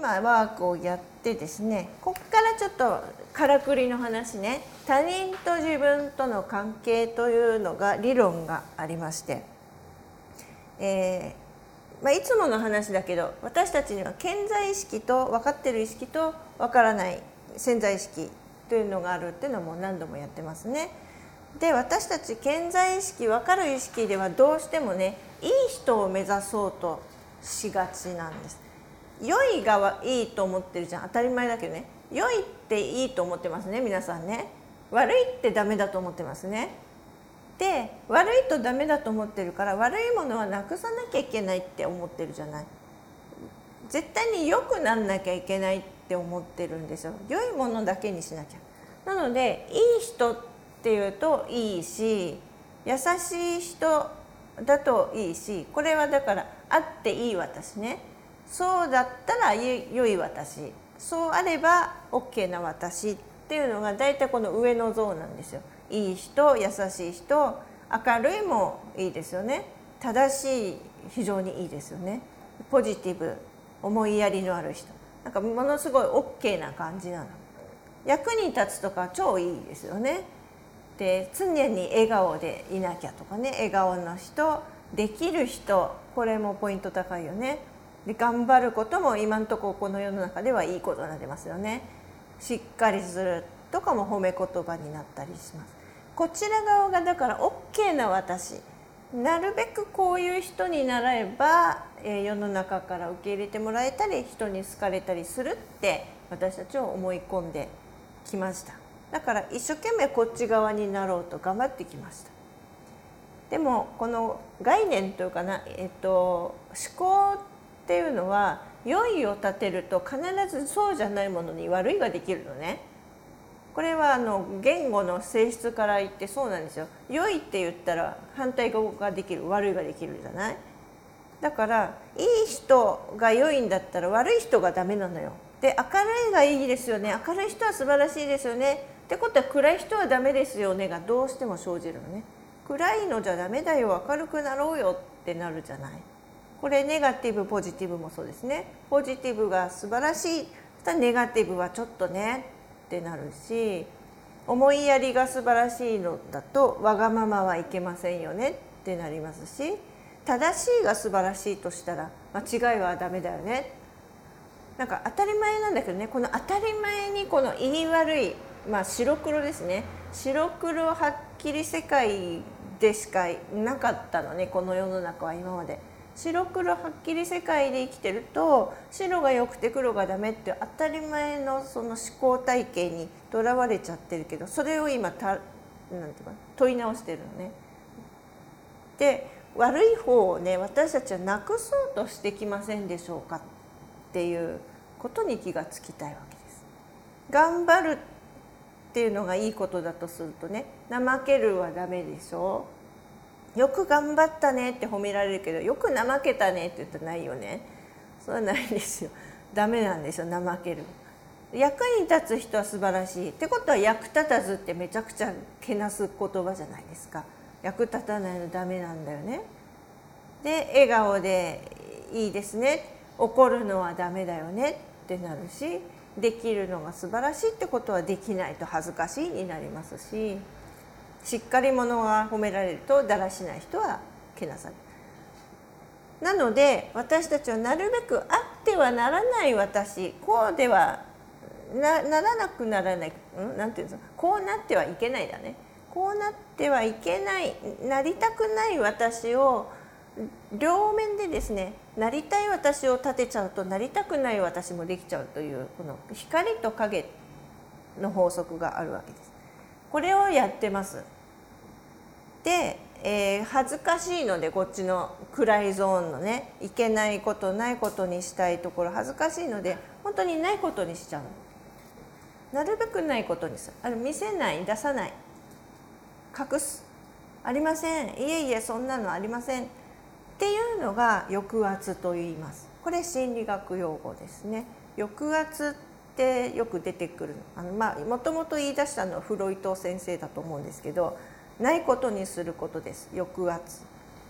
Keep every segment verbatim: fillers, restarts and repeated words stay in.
まあワークをやってですね、ここからちょっとからくりの話ね、他人と自分との関係というのが理論がありまして、えーまあ、いつもの話だけど、私たちには顕在意識と分かってる意識と分からない潜在意識というのがあるっていうのはもう何度もやってますね。で、私たち顕在意識、分かる意識ではどうしてもね、いい人を目指そうとしがちなんです。良いがいいと思ってるじゃん、当たり前だけどね。良いっていいと思ってますね、皆さんね。悪いってダメだと思ってますね。で、悪いとダメだと思ってるから、悪いものはなくさなきゃいけないって思ってるじゃない。絶対に良くなんなきゃいけないって思ってるんですよ。良いものだけにしなきゃ。なので、いい人っていうといいし、優しい人だといいし、これはだからあっていい私ね。そうだったら良い私、そうあれば OK な私っていうのが大体この上の像なんですよ。いい人、優しい人、明るいもいいですよね。正しい、非常にいいですよね。ポジティブ、思いやりのある人、なんかものすごい OK な感じなの。役に立つとか超いいですよね。で、常に笑顔でいなきゃとかね、笑顔の人、できる人、これもポイント高いよね。で、頑張ることも今のところこの世の中ではいいことが出ますよね。しっかりするとかも褒め言葉になったりします。こちら側がだから OK な私、なるべくこういう人になれば、えー、世の中から受け入れてもらえたり、人に好かれたりするって私たちは思い込んできました。だから一生懸命こっち側になろうと頑張ってきました。でもこの概念というかな、えっと、思考っていうのは良いを立てると必ずそうじゃないものに悪いができるのね。これはあの言語の性質から言ってそうなんですよ。良いって言ったら反対語ができる、悪いができるじゃない。だからいい人が良いんだったら悪い人がダメなのよ。で、明るいがいいですよね、明るい人は素晴らしいですよねってことは暗い人はダメですよねがどうしても生じるのね。暗いのじゃダメだよ、明るくなろうよってなるじゃない。これネガティブポジティブもそうですね。ポジティブが素晴らしい、そしたらネガティブはちょっとねってなるし、思いやりが素晴らしいのだとわがままはいけませんよねってなりますし、正しいが素晴らしいとしたら間違いはダメだよね。なんか当たり前なんだけどね、この当たり前にこの言い悪い、まあ白黒ですね。白黒はっきり世界でしかなかったのね、この世の中は今まで。白黒はっきり世界で生きてると、白が良くて黒がダメって当たり前のその思考体系にとらわれちゃってるけど、それを今たなんていうか問い直してるのね。で、悪い方をね、私たちはなくそうとしてきませんでしょうかっていうことに気がつきたいわけです。頑張るっていうのがいいことだとするとね、怠けるはダメでしょ。よく頑張ったねって褒められるけど、よく怠けたねって言ったらないよね。そうはないですよ。ダメなんですよ、怠ける。役に立つ人は素晴らしいってことは、役立たずってめちゃくちゃけなす言葉じゃないですか。役立たないのダメなんだよね。で、笑顔でいいですね、怒るのはダメだよねってなるし、できるのが素晴らしいってことはできないと恥ずかしいになりますし、しっかり者が褒められるとだらしない人はけなされる。なので私たちはなるべくあってはならない私、こうでは な, ならなくならない、んなんていうんですか、こうなってはいけないだね。こうなってはいけない、なりたくない私を両面でですね、なりたい私を立てちゃうとなりたくない私もできちゃうという、この光と影の法則があるわけです。これをやってます。で、えー、恥ずかしいので、こっちの暗いゾーンのね、いけないこと、ないことにしたいところ恥ずかしいので、本当にないことにしちゃう。なるべくないことにする。あの見せない、出さない、隠す、ありません、いえいえそんなのありませんっていうのが抑圧と言います。これ心理学用語ですね。抑圧ってよく出てくる、あのまあもともと言い出したのはフロイト先生だと思うんですけど、ないことにすることです。抑圧。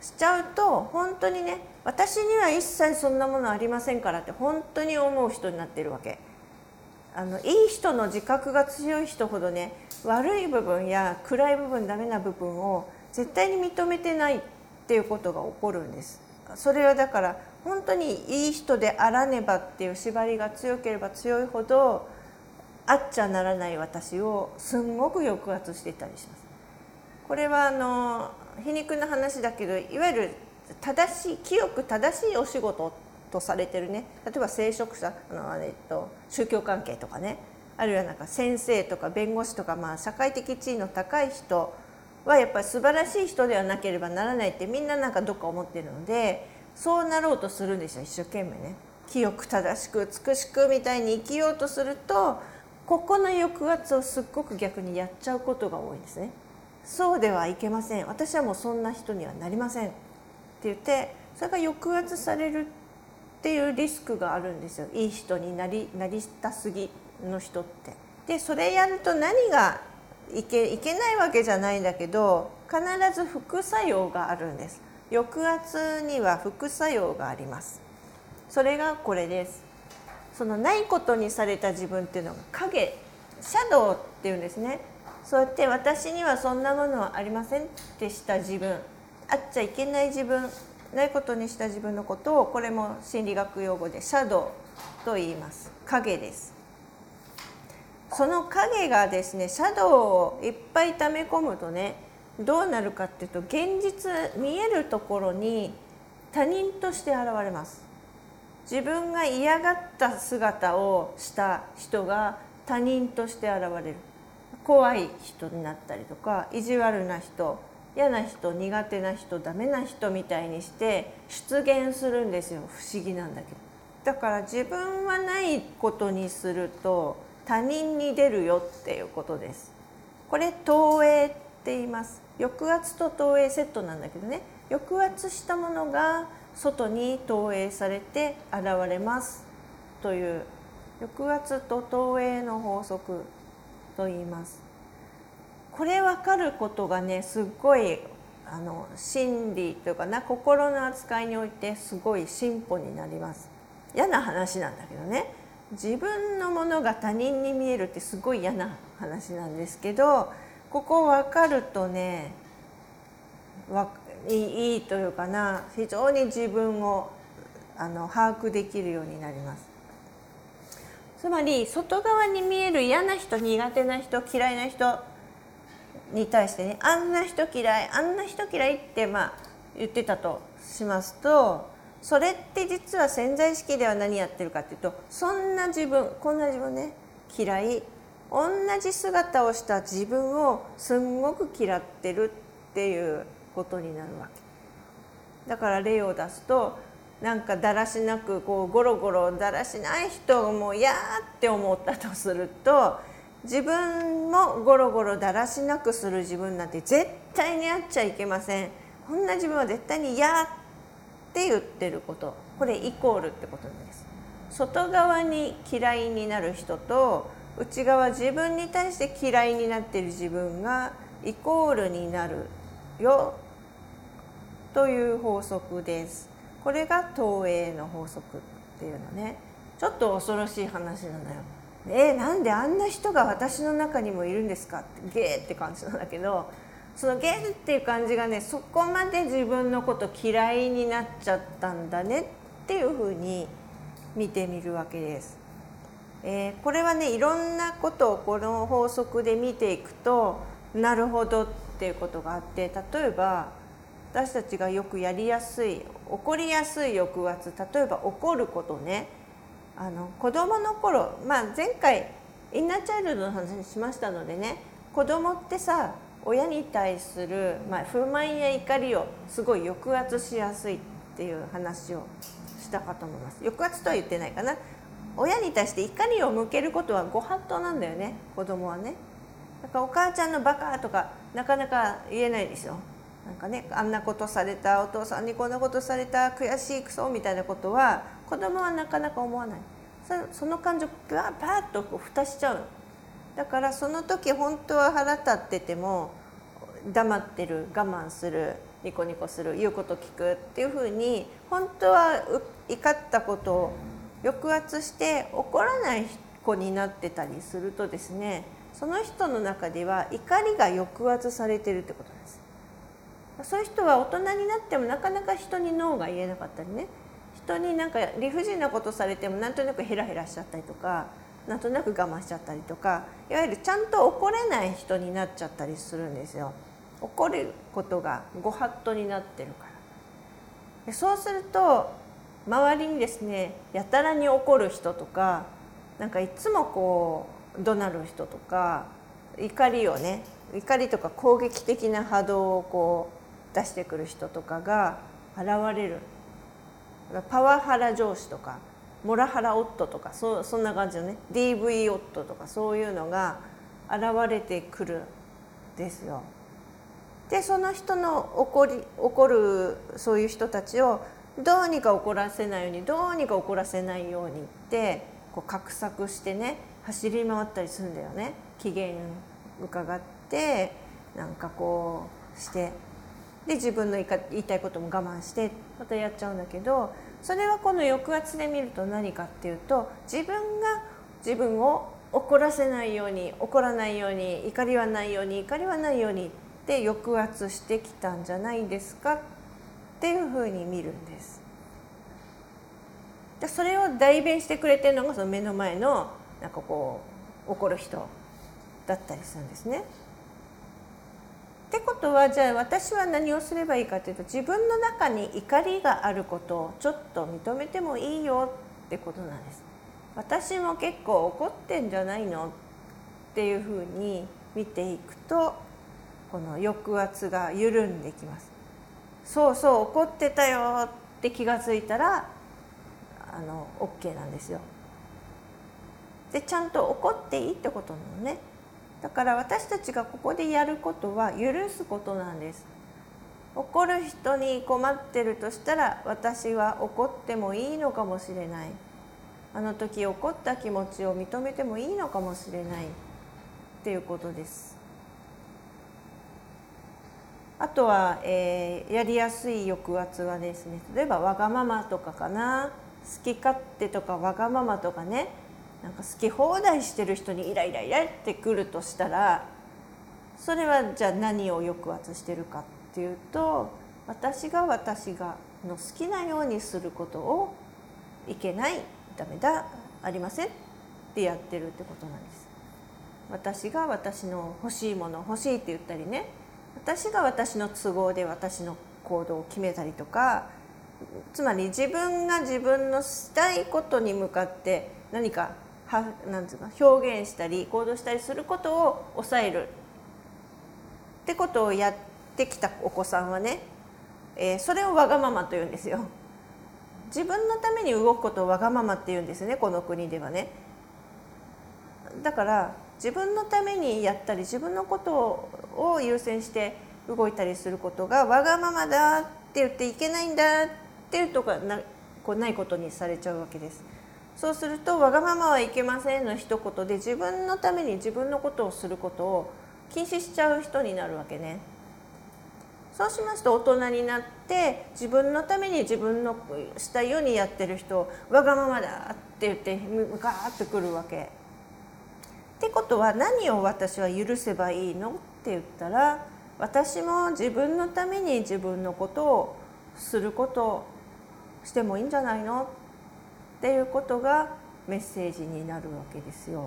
しちゃうと本当にね、私には一切そんなものありませんからって本当に思う人になってるわけ。あのいい人の自覚が強い人ほどね、悪い部分や暗い部分、ダメな部分を絶対に認めてないっていうことが起こるんです。それはだから本当にいい人であらねばっていう縛りが強ければ強いほど、あっちゃならない私をすんごく抑圧していたりします。これはあの皮肉な話だけど、いわゆる正しい清く正しいお仕事とされてるね、例えば聖職者、あの、えっと、宗教関係とかね、あるいはなんか先生とか弁護士とか、まあ、社会的地位の高い人はやっぱり素晴らしい人ではなければならないってみんななんかどっか思ってるので、そうなろうとするんですよ、一生懸命ね。清く正しく美しくみたいに生きようとすると、ここの抑圧をすっごく逆にやっちゃうことが多いんですね。そうではいけません、私はもうそんな人にはなりませんって言って、それが抑圧されるっていうリスクがあるんですよ、いい人になりなりたすぎの人って。でそれやると何がいけいけないわけじゃないんだけど、必ず副作用があるんです。抑圧には副作用があります。それがこれです。そのないことにされた自分っていうのが影、シャドウっていうんですね。そうやって私にはそんなものはありませんってした自分、あっちゃいけない自分、ないことにした自分のことを、これも心理学用語でシャドウと言います。影です。その影がですね、シャドウをいっぱい溜め込むとね、どうなるかっていうと、現実見えるところに他人として現れます。自分が嫌がった姿をした人が他人として現れる。怖い人になったりとか、意地悪な人、嫌な人、苦手な人、ダメな人みたいにして出現するんですよ。不思議なんだけど。だから自分はないことにすると他人に出るよっていうことです。これ投影って言います。抑圧と投影セットなんだけどね、抑圧したものが外に投影されて現れますという、抑圧と投影の法則と言います。これ分かることがね、すっごいあの心理というかな、心の扱いにおいてすごい進歩になります。嫌な話なんだけどね、自分のものが他人に見えるってすごい嫌な話なんですけど、ここ分かるとね、わいいいいというかな、非常に自分をあの把握できるようになります。つまり外側に見える嫌な人、苦手な人、嫌いな人に対してね、あんな人嫌い、あんな人嫌いってまあ言ってたとしますと、それって実は潜在意識では何やってるかっていうと、そんな自分、こんな自分ね、嫌い、同じ姿をした自分をすんごく嫌ってるっていうことになるわけだから、例を出すと、なんかだらしなくこうゴロゴロだらしない人をもう嫌って思ったとすると、自分もゴロゴロだらしなくする自分なんて絶対にあっちゃいけません。こんな自分は絶対に嫌って言ってること、これイコールってことなんです。外側に嫌いになる人と内側自分に対して嫌いになっている自分がイコールになるよという法則です。これが投影の法則っていうのね、ちょっと恐ろしい話なのよ。えー、なんであんな人が私の中にもいるんですかってゲーって感じなんだけど、そのゲーっていう感じがね、そこまで自分のこと嫌いになっちゃったんだねっていうふうに見てみるわけです。えー、これはね、いろんなことをこの法則で見ていくとなるほどっていうことがあって、例えば私たちがよくやりやすい、起こりやすい抑圧、例えば怒ることね、あの子どもの頃、まあ、前回インナーチャイルドの話にしましたのでね、子どもってさ、親に対する、まあ、不満や怒りをすごい抑圧しやすいっていう話をしたかと思います。抑圧とは言ってないかな。親に対して怒りを向けることはご法度なんだよね、子どもはね。だからお母ちゃんのバカとかなかなか言えないですよ。なんかね、あんなことされた、お父さんにこんなことされた、悔しいクソみたいなことは子供はなかなか思わない。そ, その感情がパーッとこう蓋しちゃう。だからその時本当は腹立ってても黙ってる、我慢する、 ニコニコする、言うこと聞くっていうふうに本当は怒ったことを抑圧して怒らない子になってたりするとですね、その人の中では怒りが抑圧されてるってことなんです。そういう人は大人になってもなかなか人にノーが言えなかったりね、人になんか理不尽なことされてもなんとなくヘラヘラしちゃったりとか、なんとなく我慢しちゃったりとか、いわゆるちゃんと怒れない人になっちゃったりするんですよ。怒ることがご法度になってるから。でそうすると周りにですね、やたらに怒る人とか、なんかいつもこう怒鳴る人とか、怒りをね、怒りとか攻撃的な波動をこう出してくる人とかが現れる。パワハラ上司とかモラハラ夫とか、 そ, そんな感じのね ディーブイ 夫とか、そういうのが現れてくるんですよ。でその人の怒り怒るそういう人たちをどうにか怒らせないようにどうにか怒らせないようにってこう画策してね、走り回ったりするんだよね。機嫌伺ってなんかこうして、で自分の言いたいことも我慢してまたやっちゃうんだけど、それはこの抑圧で見ると何かっていうと、自分が自分を怒らせないように、怒らないように、怒りはないように、怒りはないようにって抑圧してきたんじゃないですかっていうふうに見るんです。でそれを代弁してくれてるのがその目の前のなんかこう怒る人だったりするんですね。ってことは、じゃあ私は何をすればいいかというと、自分の中に怒りがあることをちょっと認めてもいいよってことなんです。私も結構怒ってんじゃないのっていうふうに見ていくと、この抑圧が緩んできます。そうそう怒ってたよって気がついたらあの OK なんですよ。でちゃんと怒っていいってことなのね。だから私たちがここでやることは許すことなんです。怒る人に困ってるとしたら、私は怒ってもいいのかもしれない。あの時怒った気持ちを認めてもいいのかもしれないっていうことです。あとは、えー、やりやすい抑圧はですね、例えばわがままとかかな、好き勝手とかわがままとかね、なんか好き放題してる人にイライライラってくるとしたら、それはじゃあ何を抑圧してるかっていうと、私が私がの好きなようにすることをいけない、ダメだ、ありませんってやってるってことなんです。私が私の欲しいもの欲しいって言ったりね、私が私の都合で私の行動を決めたりとか、つまり自分が自分のしたいことに向かって何かはなんていうか表現したり行動したりすることを抑えるってことをやってきたお子さんはね、えー、それをわがままというんですよ。自分のために動くことをわがままって言うんですね、この国ではね。だから自分のためにやったり自分のことを優先して動いたりすることがわがままだって言っていけないんだっていうとこなこうないことにされちゃうわけです。そうするとわがままはいけませんの一言で自分のために自分のことをすることを禁止しちゃう人になるわけね。そうしますと大人になって自分のために自分のしたいようにやってる人をわがままだって言ってムカーってくるわけ。ってことは何を私は許せばいいのって言ったら、私も自分のために自分のことをすることをしてもいいんじゃないのっていうことがメッセージになるわけですよ。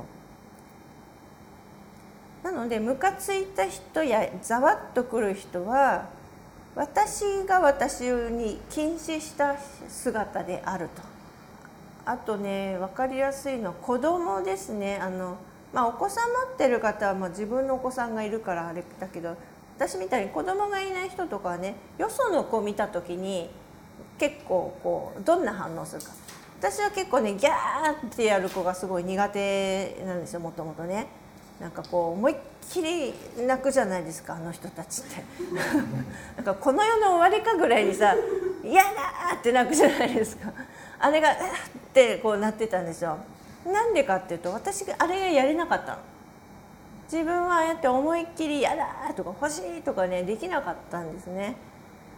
なのでムカついた人やざわっとくる人は私が私に禁止した姿であると。あとね、分かりやすいのは子供ですね。あのまあ、お子さん持ってる方はまあ自分のお子さんがいるからあれだけど、私みたいに子供がいない人とかはね、よその子見た時に結構こうどんな反応するか。私は結構ねギャーってやる子がすごい苦手なんですよ、もともとね。なんかこう思いっきり泣くじゃないですか、あの人たちってなんかこの世の終わりかぐらいにさ「嫌だ!」って泣くじゃないですか。あれが「ってこうなってたんですよ。なんでかっていうと、私があれがやれなかったの。自分はああやって思いっきり「嫌だ!」とか「欲しい!」とかねできなかったんですね。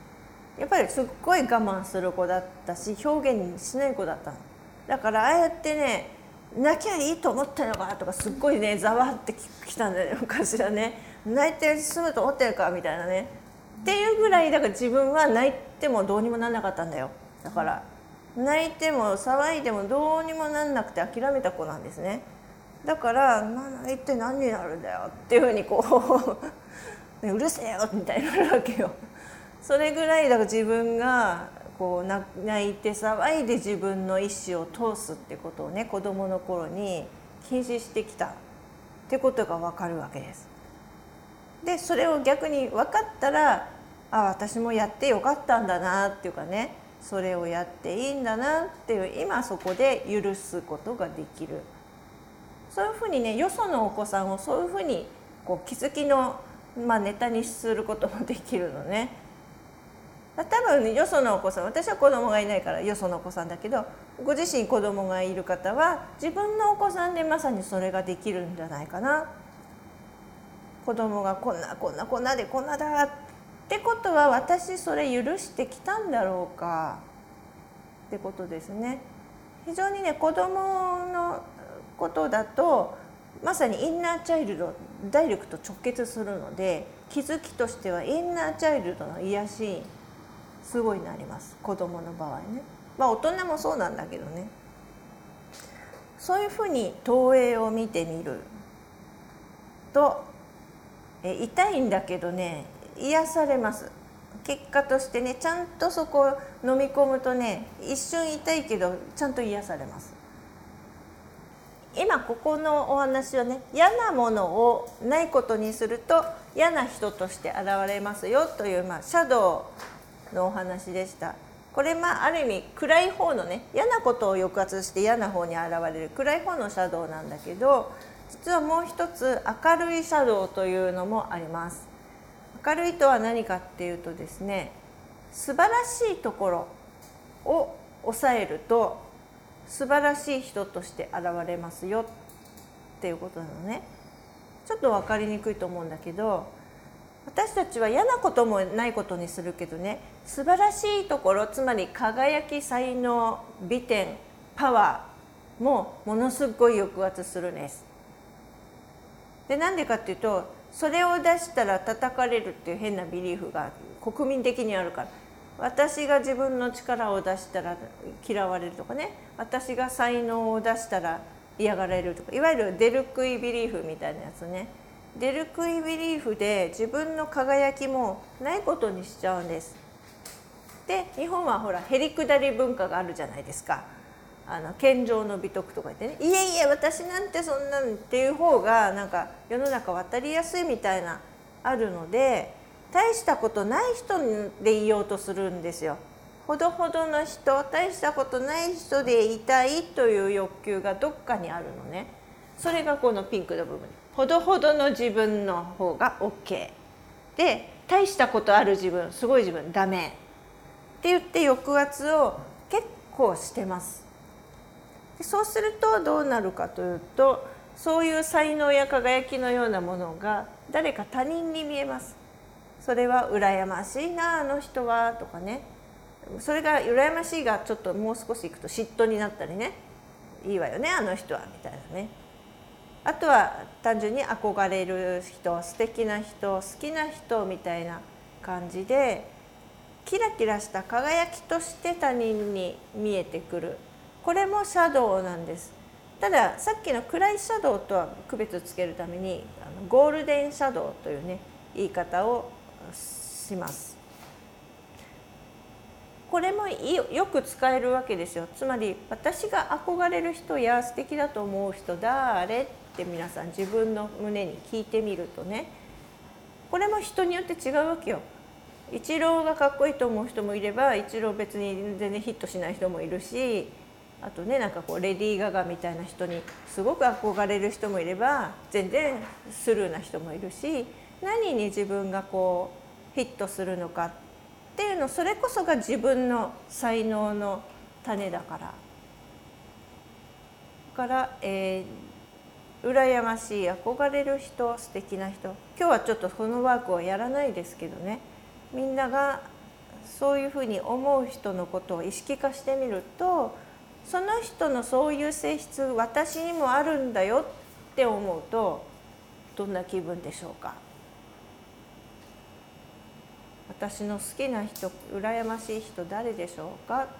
やっぱりすっごい我慢する子だったし、表現しない子だったの。だからああやってね、泣きゃいいと思ったのかとか、すっごいねざわってきたんだよ昔はね。泣いて済むと思ってるかみたいなねっていうぐらい、だから自分は泣いてもどうにもなんなかったんだよ。だから泣いても騒いでもどうにもなんなくて諦めた子なんですね。だから泣いて何になるんだよっていうふうにこううるせえよみたいになるわけよ。それぐらいだから自分がこう泣いて騒いで自分の意思を通すってことをね、子どもの頃に禁止してきたってことが分かるわけです。でそれを逆に分かったら、あ、私もやってよかったんだなっていうかね、それをやっていいんだなっていう、今そこで許すことができる。そういうふうにね、よそのお子さんをそういうふうにこう気づきの、まあ、ネタにすることもできるのね。多分よそのお子さん、私は子供がいないからよそのお子さんだけど、ご自身子供がいる方は自分のお子さんでまさにそれができるんじゃないかな。子供がこんなこんなこんなでこんなだってことは、私それ許してきたんだろうかってことですね。非常にね、子供のことだとまさにインナーチャイルド、ダイレクト直結するので、気づきとしてはインナーチャイルドの癒しすごいなります、子供の場合ね。まあ大人もそうなんだけどね。そういうふうに投影を見てみると、え痛いんだけどね、癒されます。結果としてね、ちゃんとそこを飲み込むとね、一瞬痛いけどちゃんと癒されます。今ここのお話はね、嫌なものをないことにすると嫌な人として現れますよという、まあ、シャドウのお話でした。これまあある意味暗い方のね、嫌なことを抑圧して嫌な方に現れる暗い方のシャドウなんだけど、実はもう一つ明るいシャドウというのもあります。明るいとは何かっていうとですね、素晴らしいところを抑えると素晴らしい人として現れますよっていうことなのね。ちょっと分かりにくいと思うんだけど、私たちは嫌なこともないことにするけどね、素晴らしいところ、つまり輝き、才能、美点、パワーもものすごい抑圧するんです。でなんでかっていうと、それを出したら叩かれるっていう変なビリーフが国民的にあるから。私が自分の力を出したら嫌われるとかね、私が才能を出したら嫌がられるとか、いわゆるデルクイビリーフみたいなやつね。デルクイビリーフで自分の輝きもないことにしちゃうんです。で日本はほらへりくだり文化があるじゃないですか。あの健常の美徳とか言ってね、いえいえ私なんてそんなんっていう方がなんか世の中渡りやすいみたいなあるので、大したことない人でいようとするんですよ。ほどほどの人、大したことない人でいたいという欲求がどっかにあるのね。それがこのピンクの部分。ほどほどの自分の方が OK で、大したことある自分、すごい自分ダメって言って抑圧を結構してます。でそうするとどうなるかというと、そういう才能や輝きのようなものが誰か他人に見えます。それは羨ましいなあの人はとかね、それが羨ましいがちょっともう少しいくと嫉妬になったりね、いいわよねあの人はみたいなね。あとは単純に憧れる人、素敵な人、好きな人みたいな感じで、キラキラした輝きとして他人に見えてくる。これもシャドウなんです。たださっきの暗いシャドウとは区別つけるためにあのゴールデンシャドウというね言い方をします。これもよく使えるわけですよ。つまり私が憧れる人や素敵だと思う人誰って皆さん自分の胸に聞いてみるとね、これも人によって違うわけよ。イチローがかっこいいと思う人もいれば、イチロー別に全然ヒットしない人もいるし、あとねなんかこうレディー・ガガみたいな人にすごく憧れる人もいれば、全然スルーな人もいるし、何に自分がこうヒットするのかっていうの、それこそが自分の才能の種だから。だから、えー、羨ましい、憧れる人、素敵な人、今日はちょっとこのワークをやらないですけどね、みんながそういうふうに思う人のことを意識化してみると、その人のそういう性質私にもあるんだよって思うとどんな気分でしょうか。私の好きな人、羨ましい人誰でしょうか。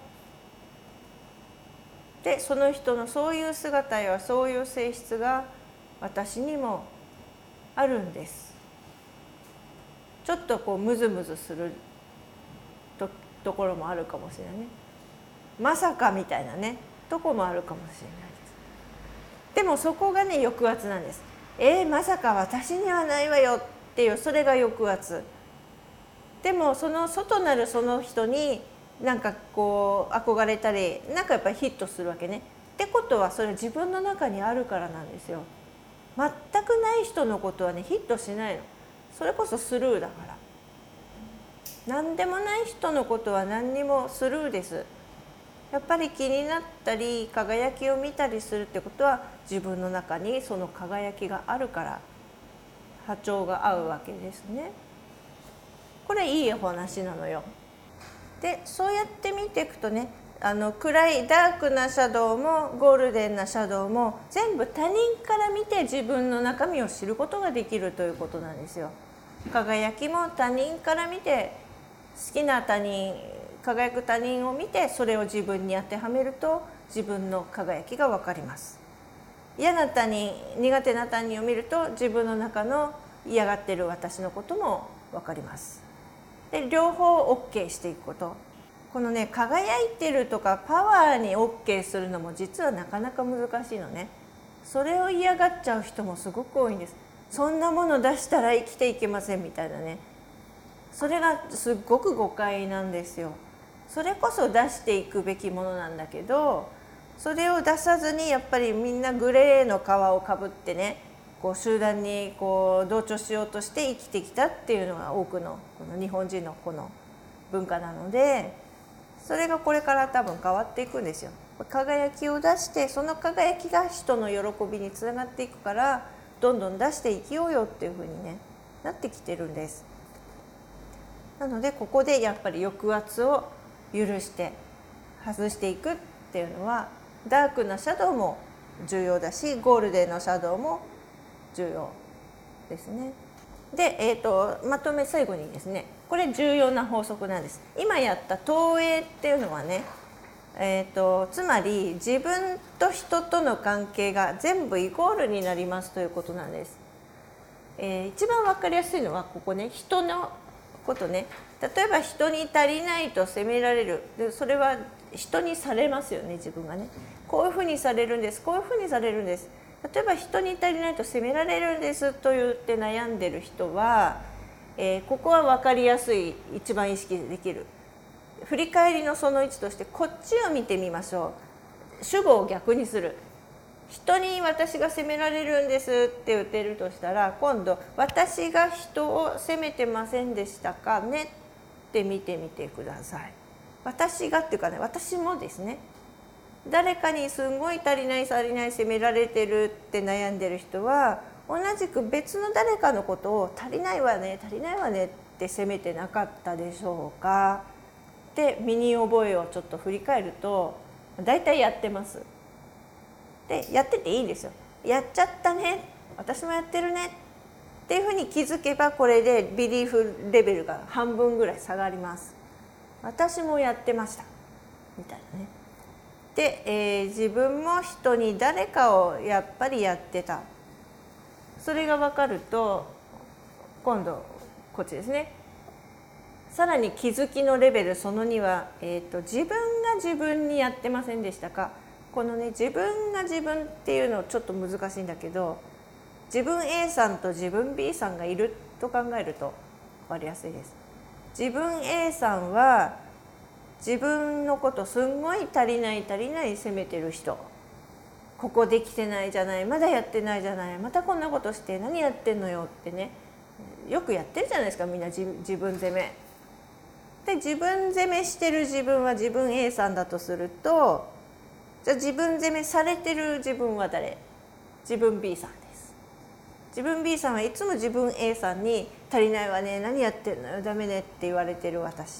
でその人のそういう姿やそういう性質が私にもあるんです。ちょっとこうムズムズする と, ところもあるかもしれないね。まさかみたいなねとこもあるかもしれないです。でもそこがね抑圧なんです。えー、まさか私にはないわよっていう、それが抑圧。でもその外なるその人になんかこう憧れたり、なんかやっぱりヒットするわけね。ってことはそれは自分の中にあるからなんですよ。全くない人のことはねヒットしないの。それこそスルーだから。何でもない人のことは何にもスルーです。やっぱり気になったり輝きを見たりするってことは、自分の中にその輝きがあるから波長が合うわけですね。これいいお話なのよ。でそうやって見ていくとね、あの暗いダークなシャドウもゴールデンなシャドウも全部他人から見て自分の中身を知ることができるということなんですよ。輝きも他人から見て、好きな他人、輝く他人を見てそれを自分に当てはめると自分の輝きが分かります。嫌な他人、苦手な他人を見ると自分の中の嫌がってる私のことも分かります。で両方 OK していくこと、このね輝いてるとかパワーに OK するのも実はなかなか難しいのね。それを嫌がっちゃう人もすごく多いんです。そんなもの出したら生きていけませんみたいなね。それがすっごく誤解なんですよ。それこそ出していくべきものなんだけど、それを出さずにやっぱりみんなグレーの皮をかぶってね、こう集団にこう同調しようとして生きてきたっていうのが多くのこの日本人のこの文化なので、それがこれから多分変わっていくんですよ。輝きを出して、その輝きが人の喜びにつながっていくから、どんどん出していきようよっていうふうに、ね、なってきてるんです。なのでここでやっぱり抑圧を許して外していくっていうのは、ダークなシャドウも重要だし、ゴールデンのシャドウも重要ですね。で、えーと、まとめ最後にですね、これ重要な法則なんです。今やった投影っていうのはね、えーと、つまり自分と人との関係が全部イコールになりますということなんです。えー、一番分かりやすいのはここね、人のことね。例えば人に足りないと責められる。でそれは人にされますよね、自分がね。こういうふうにされるんです、こういうふうにされるんです。例えば人に足りないと責められるんですと言って悩んでる人は、えー、ここは分かりやすい、一番意識できる振り返りのそのいちとして、こっちを見てみましょう。主語を逆にする。人に私が責められるんですって言ってるとしたら、今度私が人を責めてませんでしたかねって見てみてください。私がっていうかね、私もですね、誰かにすごい足りない足りない責められてるって悩んでる人は、同じく別の誰かのことを足りないわね足りないわねって責めてなかったでしょうか。で身に覚えをちょっと振り返ると、大体やってます。でやってていいんですよ。やっちゃったね、私もやってるねっていうふうに気づけば、これでビリーフレベルが半分ぐらい下がります。私もやってましたみたいなね。で、えー、自分も人に誰かをやっぱりやってた、それが分かると、今度こっちですね。さらに気づきのレベルそのには、えーと、自分が自分にやってませんでしたか。このね、自分が自分っていうのちょっと難しいんだけど、自分 A さんと自分 B さんがいると考えると分かりやすいです。自分 A さんは自分のことすんごい足りない足りない責めてる人、ここできてないじゃない、まだやってないじゃない、またこんなことして何やってんのよってね、よくやってるじゃないですか、みんな自分責めで。自分責めしてる自分は自分 A さんだとすると、じゃあ自分責めされてる自分は誰？自分 B さんです。自分 B さんはいつも自分 A さんに足りないわね、何やってんのよ、ダメねって言われてる私。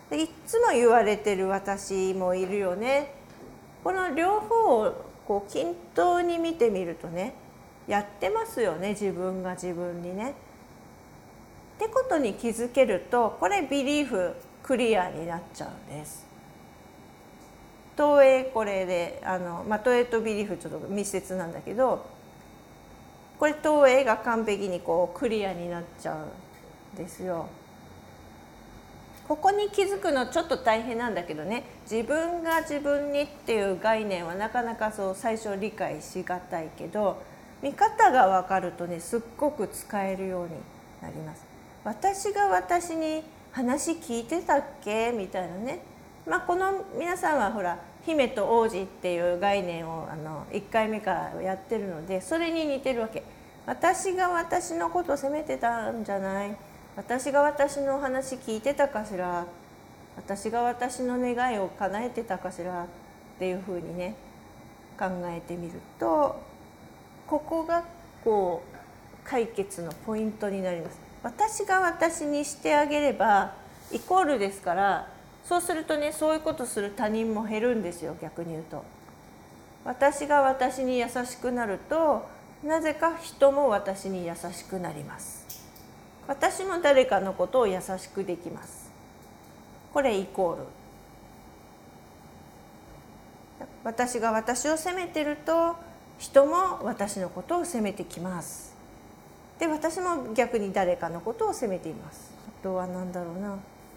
でいっつも言われてる私もいるよね。この両方をこう均等に見てみるとね、やってますよね、自分が自分にね。ってことに気づけると、これビリーフクリアになっちゃうんです。投影、これであの、まあ、投影とビリーフちょっと密接なんだけど、これ投影が完璧にこうクリアになっちゃうんですよ。ここに気づくのちょっと大変なんだけどね、自分が自分にっていう概念はなかなかそう最初理解しがたいけど、見方が分かるとね、すっごく使えるようになります。私が私に話聞いてたっけみたいなね。まあこの皆さんはほら姫と王子っていう概念をあのいっかいめからやってるので、それに似てるわけ。私が私のことを責めてたんじゃない、私が私の話聞いてたかしら、私が私の願いを叶えてたかしらっていうふうにね考えてみると、ここがこう解決のポイントになります。私が私にしてあげればイコールですから、そうするとね、そういうことする他人も減るんですよ。逆に言うと、私が私に優しくなると、なぜか人も私に優しくなります。私も誰かのことを優しくできます。これイコール。私が私を責めてると、人も私のことを責めてきます。で、私も逆に誰かのことを責めています。あとは何だろうな、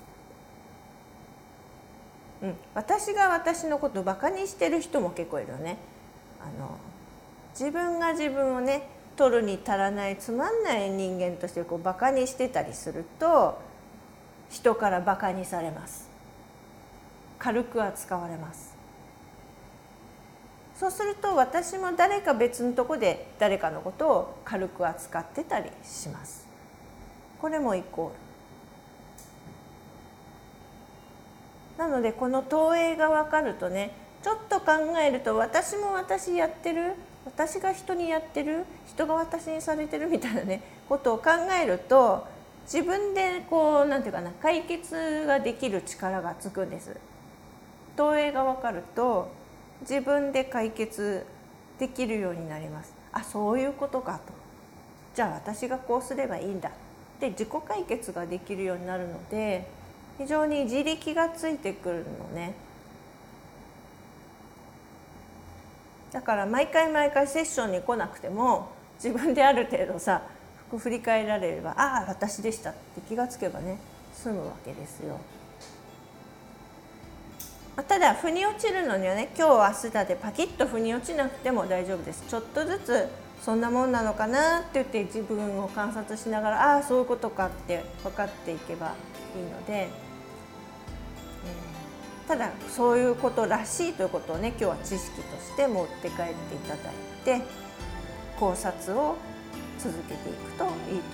うん、私が私のことをバカにしてる人も結構いるよね。あの自分が自分をね、取るに足らないつまんない人間としてこうバカにしてたりすると、人からバカにされます。軽く扱われます。そうすると私も誰か別のとこで誰かのことを軽く扱ってたりします。これもイコール。なのでこの投影が分かるとね、ちょっと考えると、私も私やってる、私が人にやってる、人が私にされてるみたいなねことを考えると、自分でこうなんていうかな、解決ができる力がつくんです。投影が分かると自分で解決できるようになります。あ、そういうことかと。じゃあ私がこうすればいいんだって自己解決ができるようになるので、非常に自力がついてくるのね。だから毎回毎回セッションに来なくても、自分である程度さ振り返られれば、ああ私でしたって気がつけばね済むわけですよ。ただ腑に落ちるのにはね、今日明日だでパキッと腑に落ちなくても大丈夫です。ちょっとずつそんなもんなのかなって言って自分を観察しながら、ああそういうことかって分かっていけばいいので、えー、ただそういうことらしいということをね、今日は知識として持って帰っていただいて、考察を続けていくといいと